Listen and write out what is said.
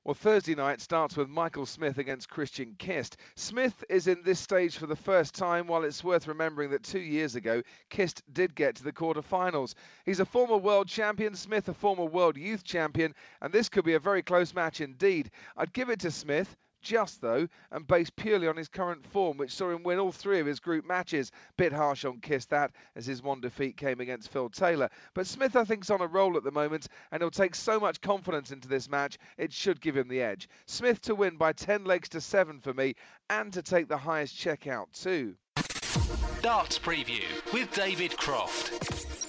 Well, Thursday night starts with Michael Smith against Christian Kist. Smith is in this stage for the first time, while it's worth remembering that 2 years ago, Kist did get to the quarter-finals. He's a former world champion, Smith a former world youth champion, and this could be a very close match indeed. I'd give it to Smith, just though, and based purely on his current form, which saw him win all 3 of his group matches. Bit harsh on Kist that, as his one defeat came against Phil Taylor. But Smith, I think, is on a roll at the moment, and he'll take so much confidence into this match, it should give him the edge. Smith to win by 10 legs to 7 for me, and to take the highest checkout too. Darts Preview with David Croft.